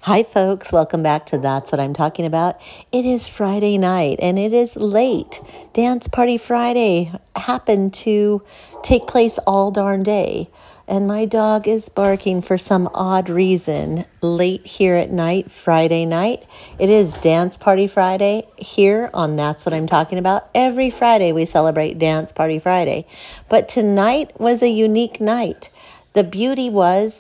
Hi, folks. Welcome back to That's What I'm Talking About. It is Friday night, and it is late. Dance Party Friday happened to take place all darn day, and my dog is barking for some odd reason late here at night, Friday night. It is Dance Party Friday here on That's What I'm Talking About. Every Friday we celebrate Dance Party Friday, but tonight was a unique night. The beauty was,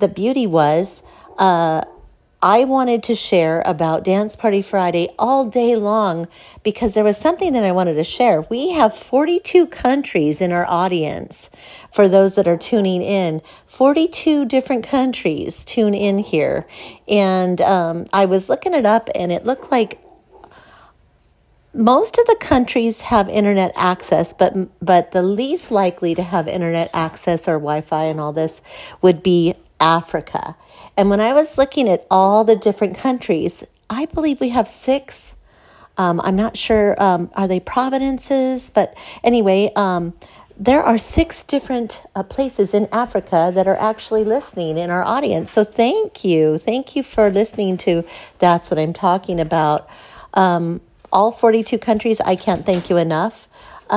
I wanted to share about Dance Party Friday all day long because there was something that I wanted to share. We have 42 countries in our audience. For those that are tuning in, 42 different countries tune in here. And I was looking it up, and it looked like most of the countries have internet access, but the least likely to have internet access or Wi-Fi and all this would be Africa. And when I was looking at all the different countries, I believe we have 6. I'm not sure, are they provinces? But anyway, there are 6 different places in Africa that are actually listening in our audience. So thank you. Thank you for listening to That's What I'm Talking About. All 42 countries, I can't thank you enough.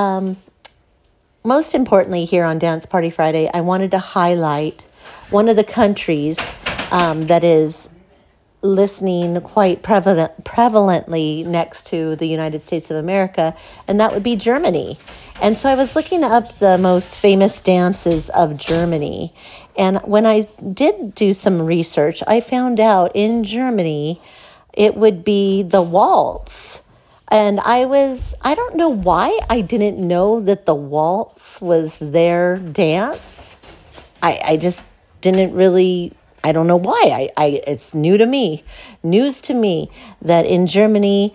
Most importantly, here on Dance Party Friday, I wanted to highlight one of the countries that is listening quite prevalently next to the United States of America, and that would be Germany. And so I was looking up the most famous dances of Germany, and when I did do some research, I found out in Germany it would be the waltz. And I don't know why I didn't know that the waltz was their dance. I just didn't really, I don't know why. It's news to me that in Germany,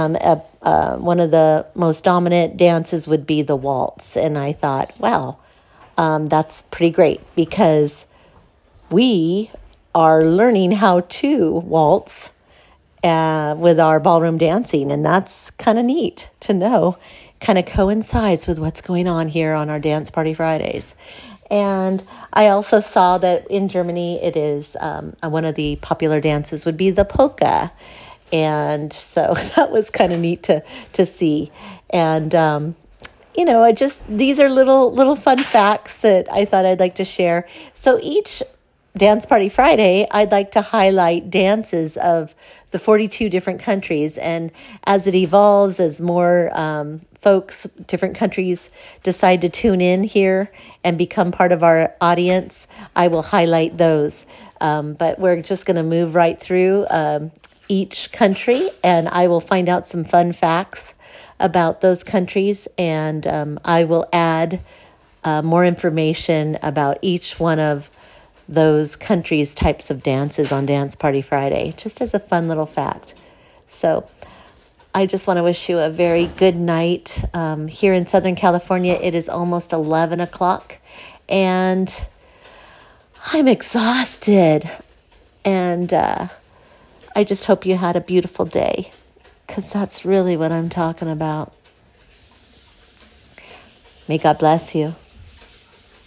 one of the most dominant dances would be the waltz. And I thought, wow, that's pretty great because we are learning how to waltz with our ballroom dancing. And that's kind of neat to know. Kind of coincides with what's going on here on our Dance Party Fridays. And I also saw that in Germany, it is one of the popular dances would be the polka. And so that was kind of neat to see. And, these are little fun facts that I thought I'd like to share. So each Dance Party Friday, I'd like to highlight dances of the 42 different countries. And as it evolves, as more folks, different countries decide to tune in here and become part of our audience, I will highlight those. But we're just going to move right through each country, and I will find out some fun facts about those countries, and I will add more information about each one of those countries' types of dances on Dance Party Friday, just as a fun little fact. So I just want to wish you a very good night. Here in Southern California, it is almost 11 o'clock, and I'm exhausted. And I just hope you had a beautiful day, because that's really what I'm talking about. May God bless you.